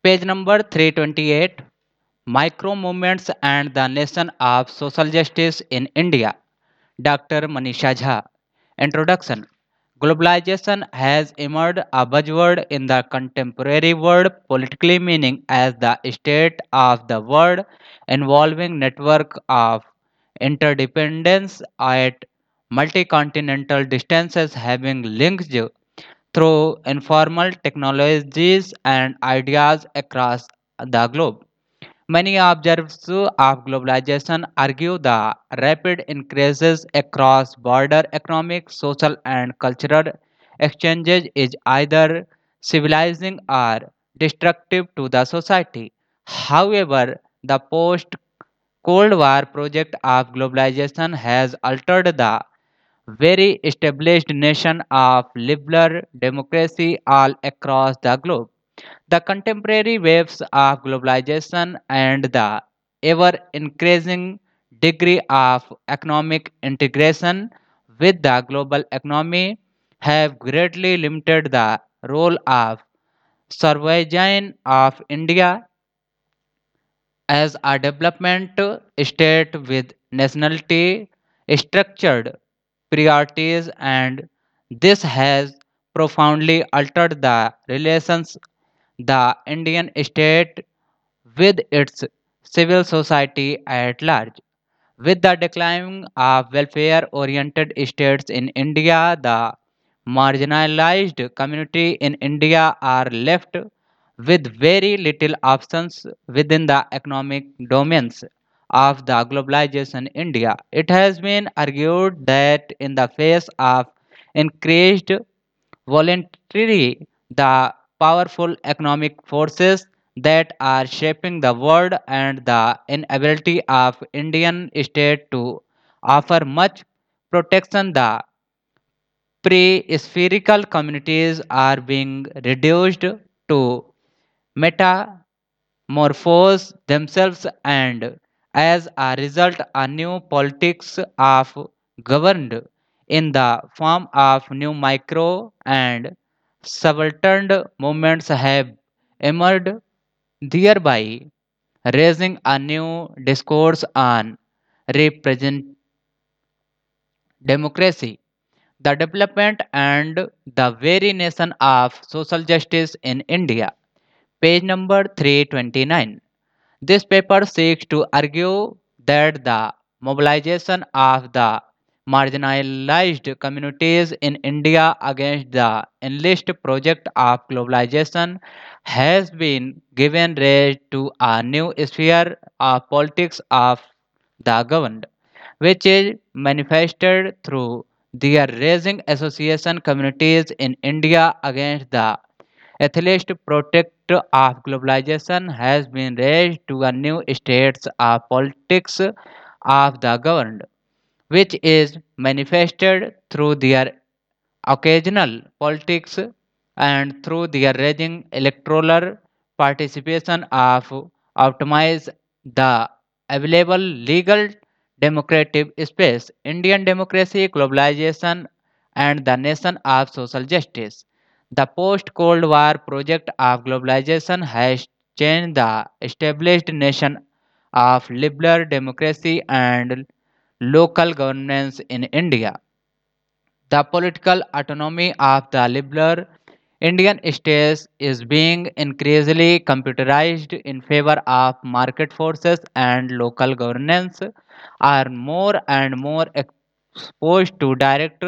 Page number 328, Micro Movements and the Nation of Social Justice in India. Dr. Manisha Jha. Introduction. Globalization has emerged a buzzword in the contemporary world, politically meaning as the state of the world involving network of interdependence at multi-continental distances having links through informal technologies and ideas across the globe. Many observers of globalization argue the rapid increases across border economic, social, and cultural exchanges is either civilizing or destructive to the society. However, the post Cold War project of globalization has altered the very established nation of liberal democracy all across the globe. The contemporary waves of globalization and the ever increasing degree of economic integration with the global economy have greatly limited the role of sovereign of India as a development state with nationality structured priorities, and this has profoundly altered the relations the Indian state with its civil society at large. With the decline of welfare oriented states in India, the marginalized community in India are left with very little options within the economic domains of the globalization India. It has been argued that in the face of increased voluntarily the powerful economic forces that are shaping the world and the inability of Indian state to offer much protection, the pre-spherical communities are being reduced to metamorphose themselves, and as a result a new politics of governed in the form of new micro and subaltern movements have emerged, thereby raising a new discourse on represent democracy, the development and the very nation of social justice in India. Page number 329. This paper seeks to argue that the mobilization of the marginalized communities in India against the enlist project of globalization has been given rise to a new sphere of politics of the governed, which is manifested through their raising association communities in India against the atheist protect of globalization has been raised to a new states of politics of the governed, which is manifested through their occasional politics and through their raising electoral participation of optimize the available legal democratic space, Indian democracy, globalization, and the nation of social justice. The post Cold War project of globalization has changed the established nation of liberal democracy and local governance in India. The political autonomy of the liberal Indian states is being increasingly computerized in favor of market forces, and local governance are more and more exposed to direct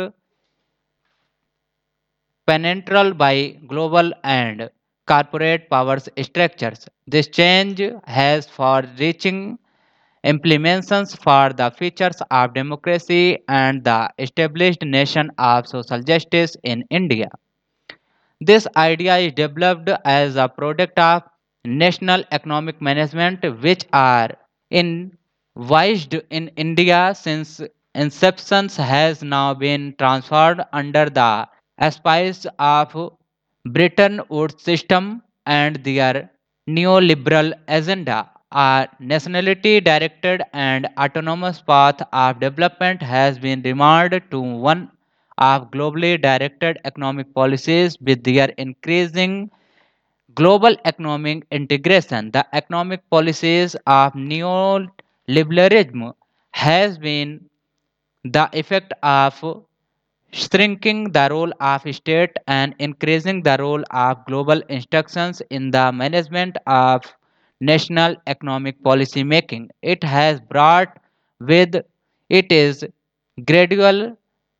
penetral by global and corporate powers structures. This change has far reaching implications for the features of democracy and the established nation of social justice in India. This idea is developed as a product of national economic management, which are envisaged in India since inception has now been transferred under the auspices of Bretton Woods system and their neoliberal agenda. A nationality directed and autonomous path of development has been remarked to one of globally directed economic policies with their increasing Global economic integration. The economic policies of neoliberalism has been the effect of shrinking the role of state and increasing the role of global institutions in the management of national economic policy making. It has brought with it is gradual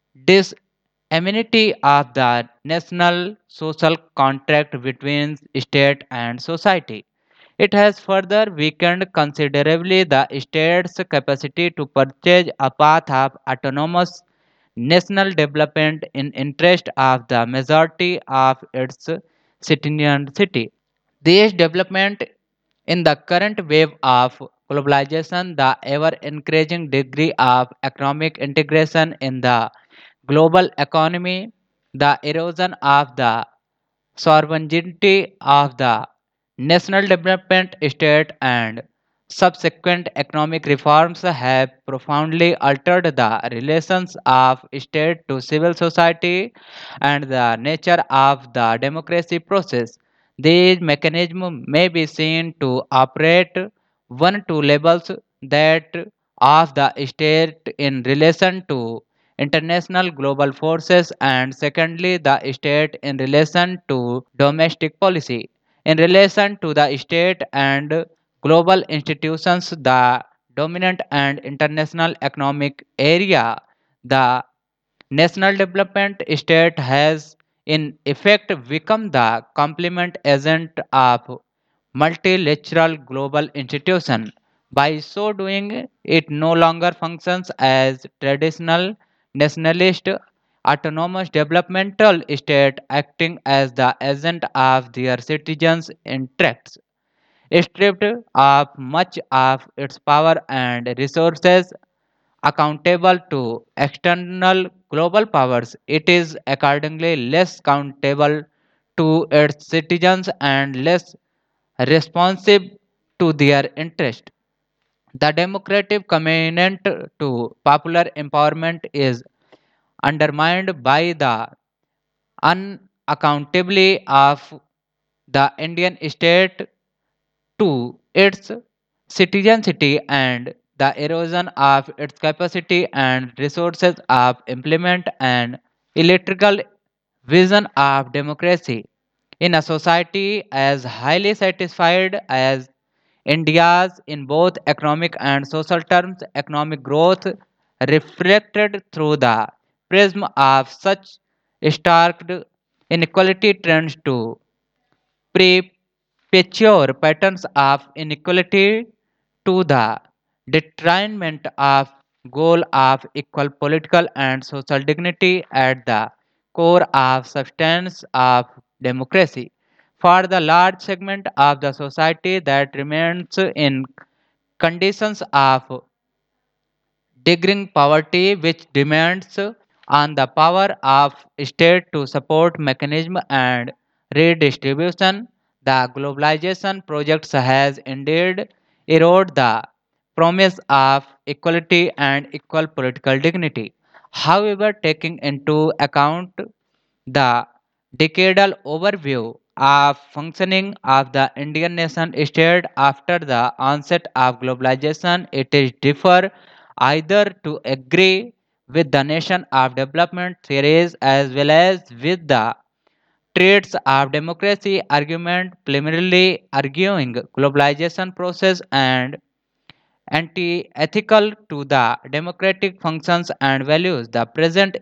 disamenity of the national social contract between state and society. It has further weakened considerably the state's capacity to purchase a path of autonomous national development in interest of the majority of its city. This development in the current wave of globalization, the ever increasing degree of economic integration in the global economy, the erosion of the sovereignty of the national development state and subsequent economic reforms have profoundly altered the relations of state to civil society and the nature of the democracy process. These mechanisms may be seen to operate one to levels that of the state in relation to international global forces and secondly the state in relation to domestic policy. In relation to the state and global institutions, the dominant and international economic area, the national development state has in effect become the complement agent of multilateral global institution. By so doing, it no longer functions as traditional nationalist autonomous developmental state acting as the agent of their citizens' interests. Stripped of much of its power and resources accountable to external global powers, it is accordingly less accountable to its citizens and less responsive to their interest. The democratic commitment to popular empowerment is undermined by the unaccountability of the Indian state to its citizenship and the erosion of its capacity and resources of implement an electrical vision of democracy in a society as highly satisfied as India's in both economic and social terms. Economic growth reflected through the prism of such stark inequality trends to perpetuate patterns of inequality to the detriment of goal of equal political and social dignity at the core of substance of democracy. For the large segment of the society that remains in conditions of decreasing poverty which demands on the power of state to support mechanism and redistribution. The globalization project has indeed eroded the promise of equality and equal political dignity. However, taking into account the decadal overview of functioning of the Indian nation state after the onset of globalization, it is differ either to agree with the nation of development theories as well as with the traits of democracy argument primarily arguing globalization process and anti-ethical to the democratic functions and values. The present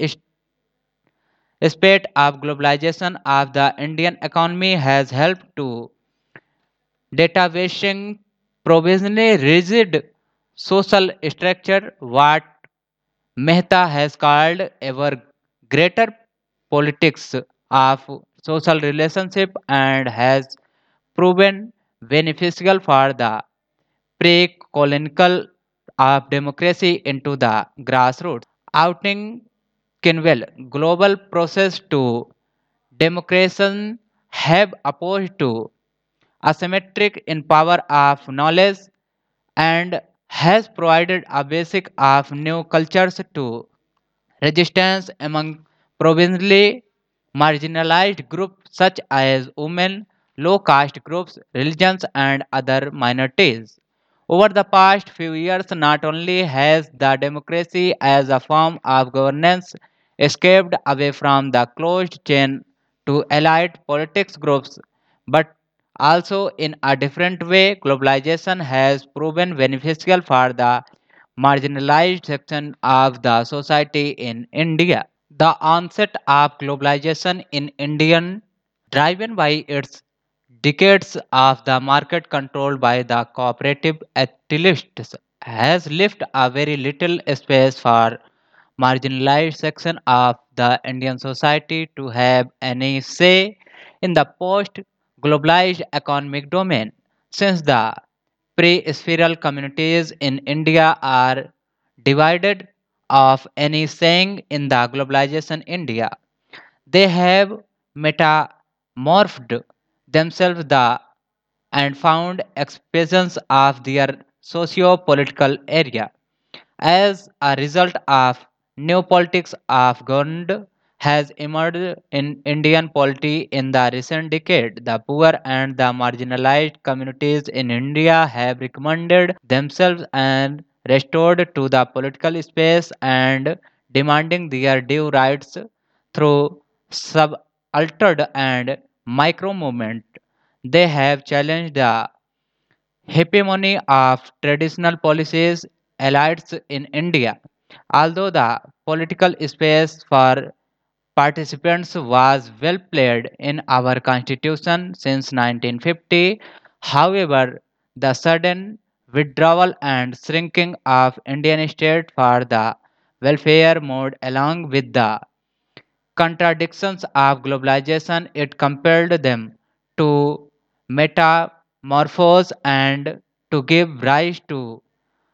state of globalization of the Indian economy has helped to databasing provisionally rigid social structure what Mehta has called ever greater politics of social relationship and has proven beneficial for the pre-colonial of democracy into the grassroots. Outing Kinwell, global process to democracy have opposed to asymmetric in power of knowledge and has provided a basic of new cultures to resistance among provincially marginalized groups such as women, low caste groups, religions, and other minorities. Over the past few years, not only has the democracy as a form of governance escaped away from the closed chain to elite politics groups, but also in a different way, globalization has proven beneficial for the marginalized section of the society in India. The onset of globalization in India, driven by its decades of the market controlled by the cooperative activists, has left a very little space for marginalized section of the Indian society to have any say in the post-globalized economic domain. Since the pre-spheral communities in India are divided of any saying in the globalization India, they have metamorphed themselves and found expressions of their socio-political area. As a result of new politics of government has emerged in Indian polity in the recent decade, the poor and the marginalized communities in India have recommended themselves and restored to the political space and demanding their due rights through subaltered and micro movement. They have challenged the hegemony of traditional policies elites in India. Although the political space for participants was well played in our constitution since 1950, however, the sudden withdrawal and shrinking of Indian state for the welfare mode along with the contradictions of globalization, it compelled them to metamorphose and to give rise to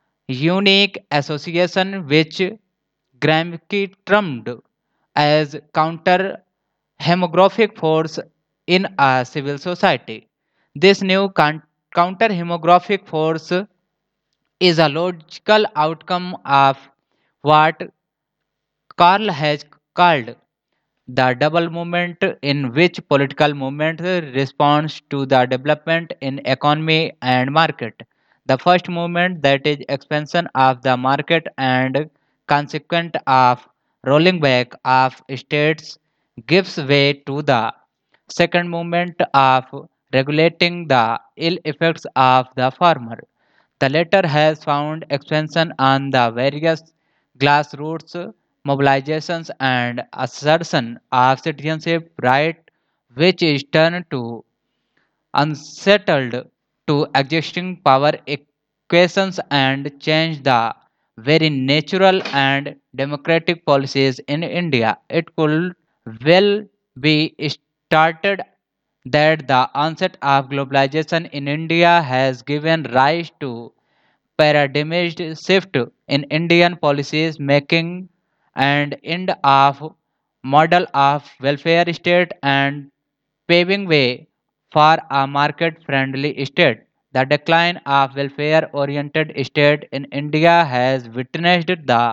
unique association which Gramsci termed as counter hemographic force in a civil society. This new counter hemographic force is a logical outcome of what Karl has called the double movement, in which political movement responds to the development in economy and market. The first movement, that is expansion of the market and consequent of rolling back of states, gives way to the second movement of regulating the ill effects of the former. The latter has found expansion on the various grassroots mobilizations and assertion of citizenship right, which is turned to unsettled to existing power equations and change the very natural and democratic policies in India. It could well be started that the onset of globalization in India has given rise to paradigmatic shift in Indian policies making and end of model of welfare state and paving way for a market friendly state. The decline of welfare oriented state in India has witnessed the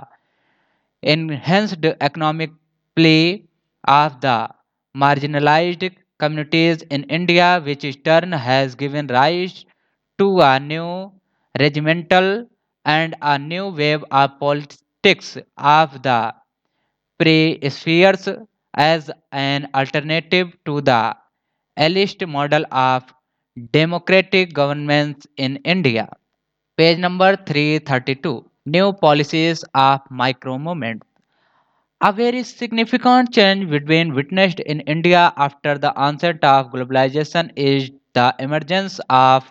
enhanced economic play of the marginalized communities in India, which in turn has given rise to a new regimental and a new wave of politics of the pre-spheres as an alternative to the elite model of democratic governments in India. Page number 332. New policies of micro movement. A very significant change between witnessed in India after the onset of globalization is the emergence of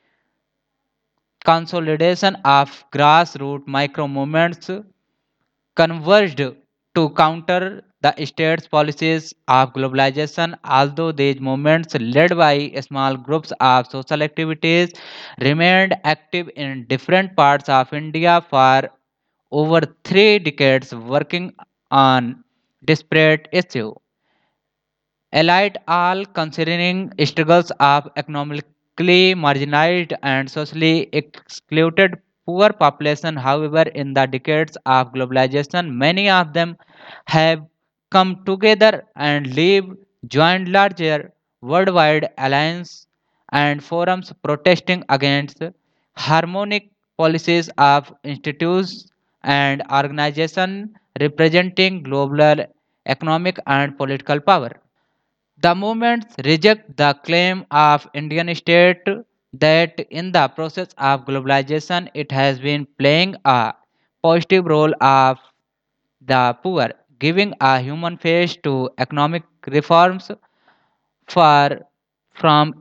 consolidation of grassroots micro movements converged to counter the state's policies of globalization. Although these movements, led by small groups of social activities, remained active in different parts of India for over 3 decades, working on disparate issues. Allied all concerning struggles of economically marginalized and socially excluded poor population. However, in the decades of globalization, many of them have come together and live joined larger worldwide alliance and forums protesting against harmonic policies of institutes and organizations representing global economic and political power. The movements reject the claim of Indian state that in the process of globalization it has been playing a positive role of the poor, giving a human face to economic reforms far from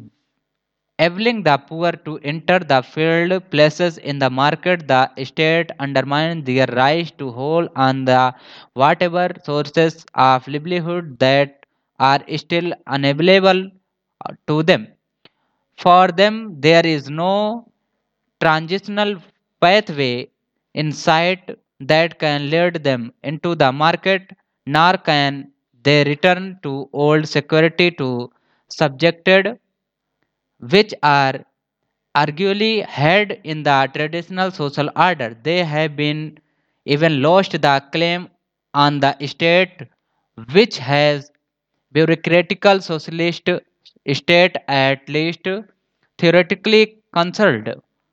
enabling the poor to enter the field places in the market. The state undermines their right to hold on the whatever sources of livelihood that are still unavailable to them. For them, there is no transitional pathway in sight that can lead them into the market, nor can they return to old security to subjected, which are arguably held in the traditional social order. They have been even lost the claim on the state, which has bureaucratical socialist state at least theoretically concerned.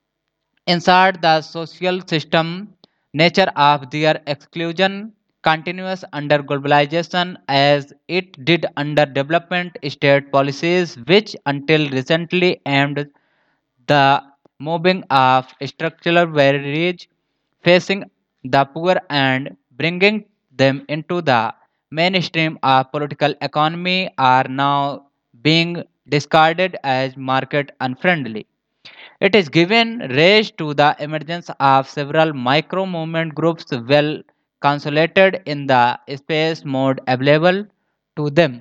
Inside the social system, nature of their exclusion continues under globalization as it did under development state policies, which until recently aimed the mobbing of structural barriers facing the poor and bringing them into the mainstream of political economy are now being discarded as market unfriendly. It is given rise to the emergence of several micro movement groups well consolidated in the space mode available to them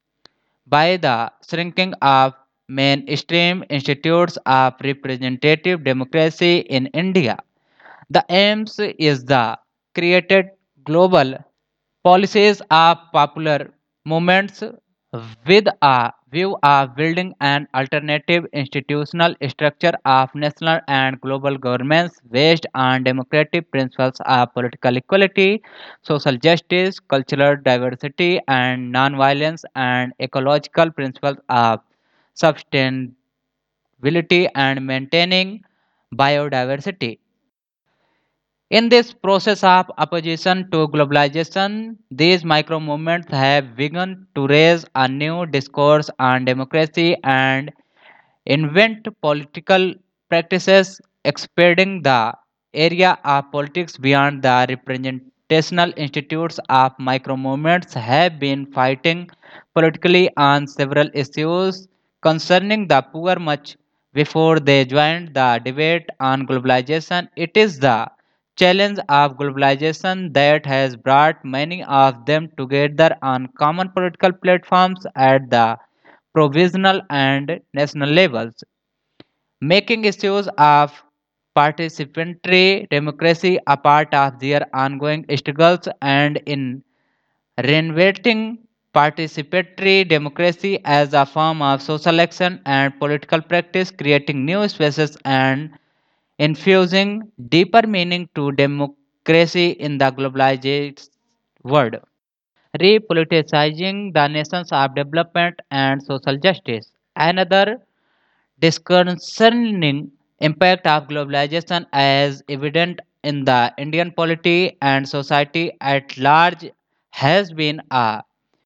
by the shrinking of mainstream institutes of representative democracy in India. The aims is the created global policies of popular movements with a view of building an alternative institutional structure of national and global governments based on democratic principles of political equality, social justice, cultural diversity, and nonviolence, and ecological principles of sustainability and maintaining biodiversity. In this process of opposition to globalization, these micro movements have begun to raise a new discourse on democracy and invent political practices expanding the area of politics beyond the representational institutes of micro movements have been fighting politically on several issues concerning the poor much before they joined the debate on globalization. It is the challenge of globalization that has brought many of them together on common political platforms at the provisional and national levels, making issues of participatory democracy a part of their ongoing struggles and in reinventing participatory democracy as a form of social action and political practice, creating new spaces and infusing deeper meaning to democracy in the globalized world. Repoliticizing the nations of development and social justice. Another disconcerting impact of globalization as evident in the Indian polity and society at large has been a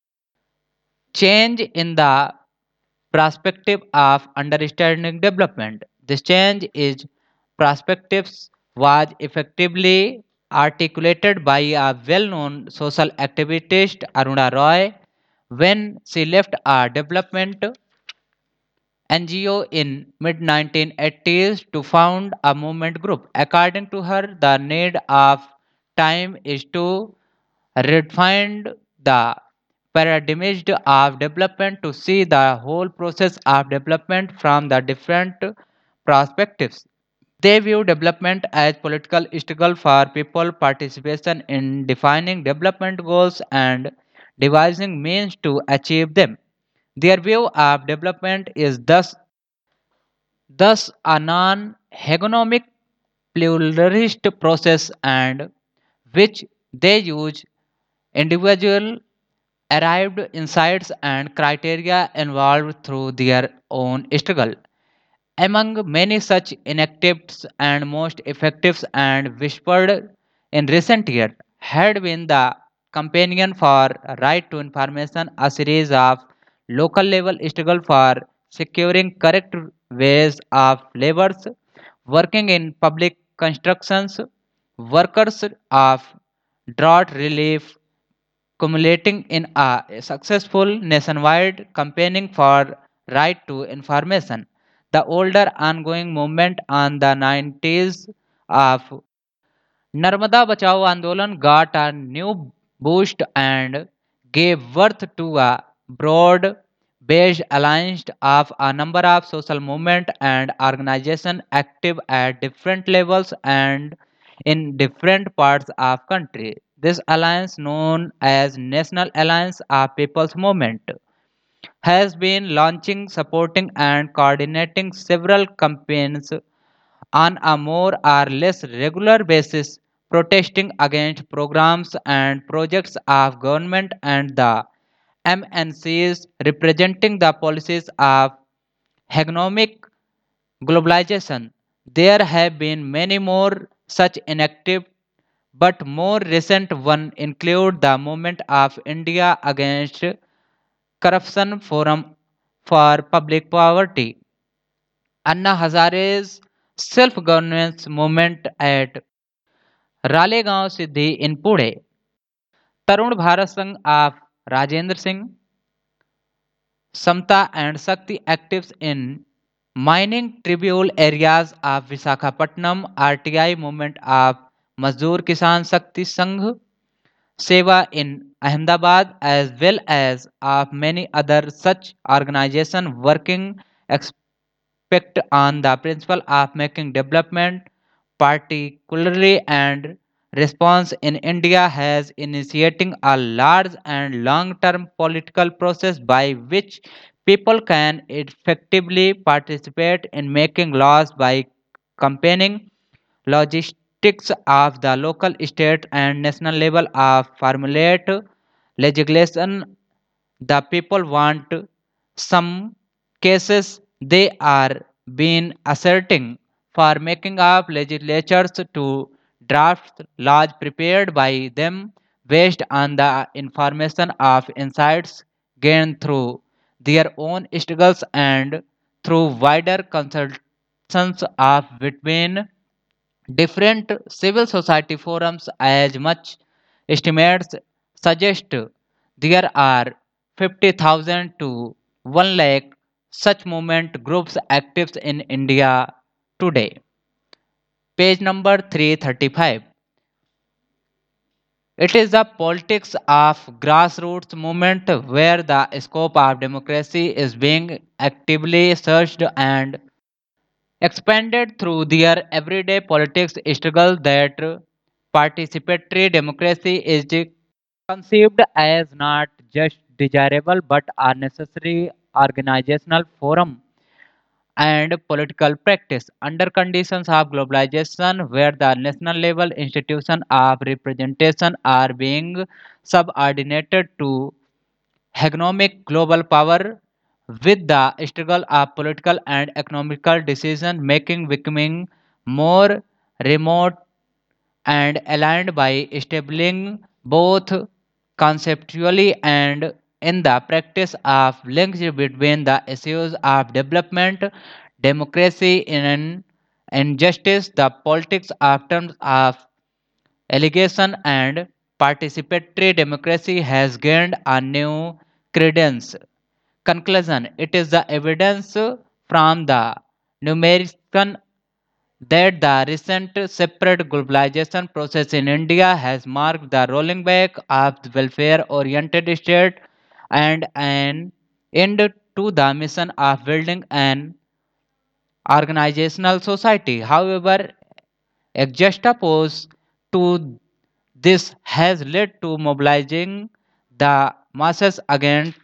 change in the perspective of understanding development. This change is perspectives was effectively articulated by a well-known social activist Aruna Roy when she left a development NGO in mid 1980s to found a movement group. According to her, the need of time is to redefine the paradigms of development to see the whole process of development from the different perspectives. They view development as political struggle for people participation in defining development goals and devising means to achieve them. Their view of development is thus a non-hegemonic pluralist process and which they use individual arrived insights and criteria involved through their own struggle. Among many such initiatives and most effective and whispered in recent years had been the Companion for Right to Information, a series of local level struggle for securing correct ways of labors, working in public constructions, workers of drought relief, culminating in a successful nationwide campaigning for right to information. The older ongoing movement on the 90s of Narmada Bachao Andolan got a new boost and gave birth to a broad based alliance of a number of social movements and organizations active at different levels and in different parts of country. This alliance, known as National Alliance of People's Movement, has been launching, supporting, and coordinating several campaigns on a more or less regular basis, protesting against programs and projects of government and the MNCs representing the policies of economic globalization. There have been many more such inactive but more recent one include the movement of India against corruption forum for public poverty, Anna Hazare's self-governance movement at Ralegaon Siddhi in Pune, Tarun Bharat Sangh of Rajendra Singh, Samta and Shakti actives in mining tribal areas of Visakhapatnam, RTI movement of Mazdoor Kisan Shakti Sangh, Seva in Ahmedabad, as well as of many other such organizations working expect on the principle of making development particularly and response in India has initiating a large and long-term political process by which people can effectively participate in making laws by campaigning logistics of the local, state, and national level of formulate legislation the people want. Some cases they are been asserting for making up legislatures to draft laws prepared by them based on the information of insights gained through their own struggles and through wider consultations of between different civil society forums as much estimates suggest there are 50,000 to 1 lakh such movement groups active in India today. Page number 335. It is the politics of grassroots movement where the scope of democracy is being actively searched and expanded through their everyday politics struggle that participatory democracy is conceived as not just desirable but a necessary organizational forum and political practice under conditions of globalization where the national level institutions of representation are being subordinated to hegemonic global power with the struggle of political and economical decision making becoming more remote and aligned by establishing both conceptually and in the practice of links between the issues of development, democracy, and justice, the politics of terms of allegation and participatory democracy has gained a new credence. Conclusion: it is the evidence from the numerical that the recent separate globalization process in India has marked the rolling back of the welfare-oriented state and an end to the mission of building an organizational society. However, a juxtapose to this has led to mobilizing the masses against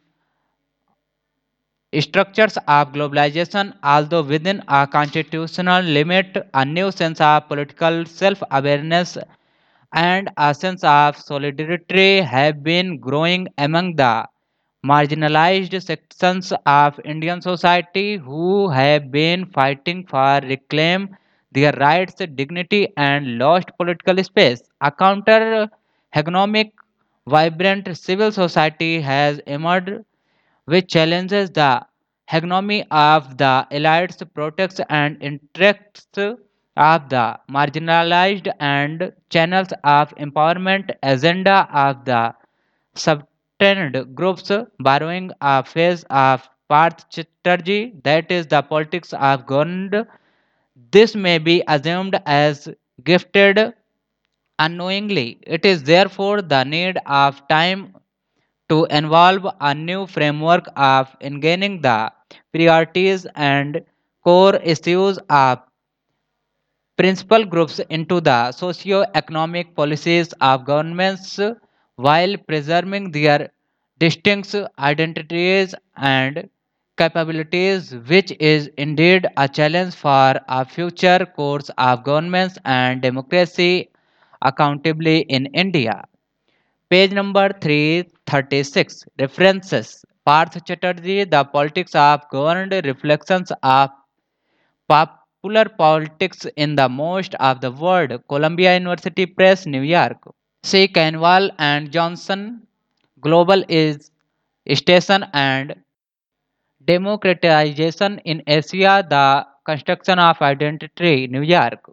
structures of globalization, although within a constitutional limit, a new sense of political self awareness and a sense of solidarity have been growing among the marginalized sections of Indian society who have been fighting for reclaim their rights, dignity, and lost political space. A counter hegemonic, vibrant civil society has emerged which challenges the hegemony of the elites, protects and interests of the marginalized and channels of empowerment agenda of the subtended groups borrowing a phase of Parth Chatterjee, that is the politics of government. This may be assumed as gifted unknowingly. It is therefore the need of time to involve a new framework of engaging the priorities and core issues of principal groups into the socio-economic policies of governments while preserving their distinct identities and capabilities, which is indeed a challenge for a future course of governments and democracy accountably in India. Page number 336. References. Parth Chatterjee, The Politics of Governed Reflections of Popular Politics in the Most of the World. Columbia University Press, New York. C. Canval and Johnson. Global is Station and Democratization in Asia, The Construction of Identity, New York.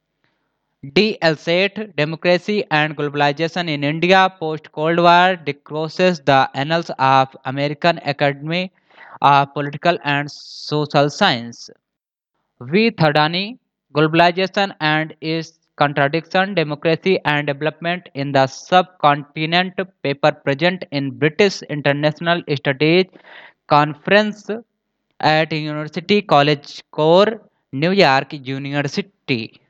D. Elsate, Democracy and Globalization in India Post Cold War discloses the annals of American Academy of Political and Social Science. V. Thadani, Globalization and its Contradiction, Democracy and Development in the Subcontinent paper present in British International Studies Conference at University College Core, New York University.